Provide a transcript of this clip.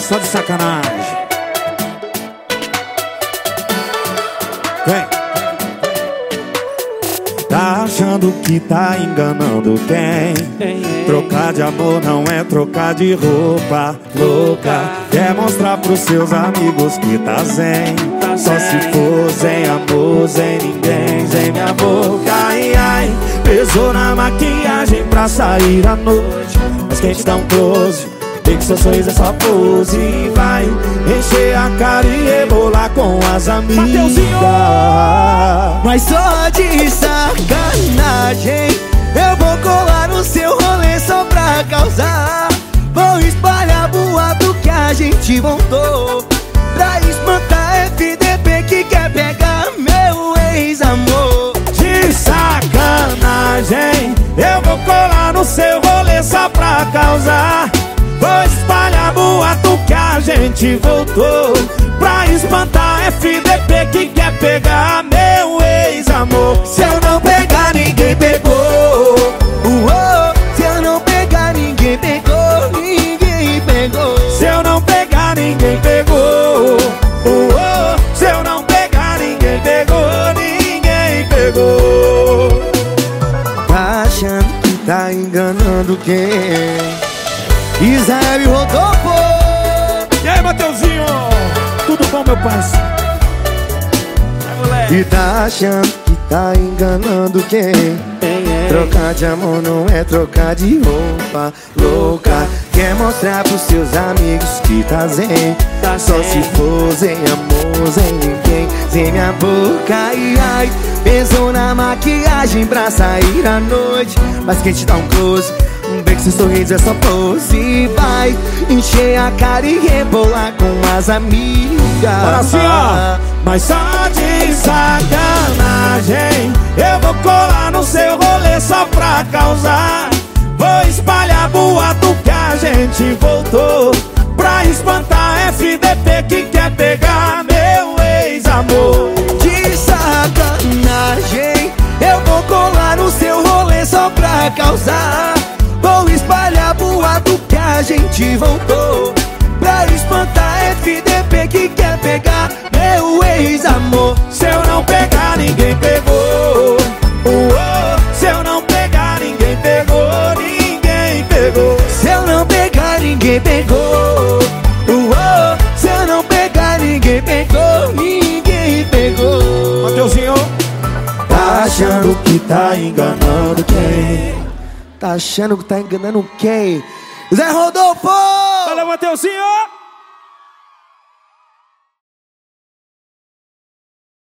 só de sacanagem. Vem. Tá achando que tá enganando quem? Trocar de amor não é trocar de roupa. Louca, quer mostrar pros seus amigos que tá zen. Só se for sem amor, sem ninguém, sem minha boca. Ai, ai, pesou na maquiagem pra sair à noite. Mas quem te dá um close, vê que seu sorriso é só pose. E vai encher a cara e rebolar com as amigas. Mas só de sacanagem eu vou colar no seu rolê só pra causar. Vou espalhar boato que a gente voltou pra espantar FDP que quer pegar meu ex-amor. De sacanagem eu vou colar no seu rolê só pra causar. Vou espalhar boato que a gente voltou pra espantar FDP que quer pegar meu ex-amor. Se eu não pegar, ninguém pegou. Se eu não pegar, ninguém pegou. Ninguém pegou. Se eu não pegar, ninguém pegou. Se eu não pegar, ninguém pegou. Ninguém pegou. Tá achando que tá enganando quem? Israel e Rodolfo. E aí, Mateuzinho? Tudo bom, meu parceiro? E tá achando que tá enganando quem? Trocar de amor não é trocar de roupa. Louca, quer mostrar pros seus amigos que tá zen. Só se for sem amor, sem ninguém, sem minha boca. Ai, ai, pensou na maquiagem pra sair à noite. Mas quem te dá um close, vê que seu sorriso é só pose. E vai encher a cara e rebolar com as amigas. Olha assim, ó. Mas só de sacanagem eu vou colar no seu rolê só pra causar. Vou espalhar boato que a gente voltou pra espantar FDP que quer pegar meu ex-amor. De sacanagem eu vou colar no seu rolê só pra causar. Vou espalhar boato que a gente voltou pra espantar FDP que quer pegar meu ex-amor. Se eu não pegar, ninguém pegou. Se eu não pegar, ninguém pegou. Ninguém pegou. Se eu não pegar, ninguém pegou. Se eu não pegar, ninguém pegou. Ninguém pegou. Mateuzinho, tá achando que tá enganando quem? Tá achando que tá enganando quem? Zé Rodolfo! Valeu, Mateuzinho!